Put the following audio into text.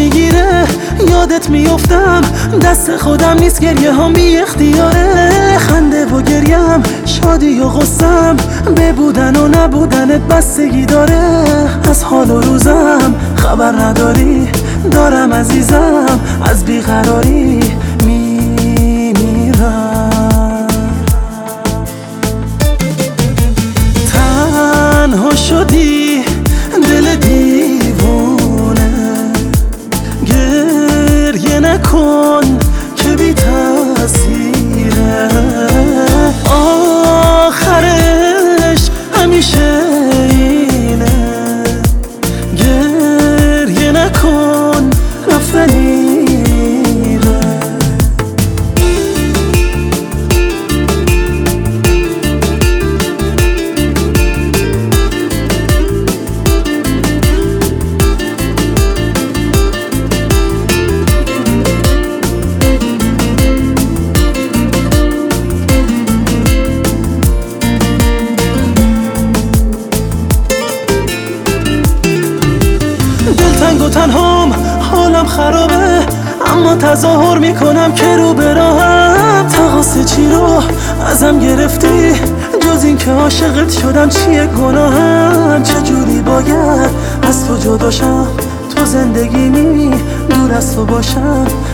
میگیره یادت میفتم، دست خودم نیست گریه هم بی اختیاره. خنده و گریم، شادی و غصم، به بودن و نبودنت بستگی داره. از حال و روزم خبر نداری، دارم عزیزم از بیقراری میمیرم. تنها شدی دل دیوونه، گریه نکن که بی تأثیره. آخرش همیشه اینه، گریه نکن رفتنی. دلتنگ و تنهام، حالم خرابه، اما تظاهر میکنم که رو به راهم. تقاص چی رو ازم گرفتی، جز این که عاشقت شدم چیه گناهم؟ چجوری باید از تو جداشم، تو زندگیمی دور از تو باشم؟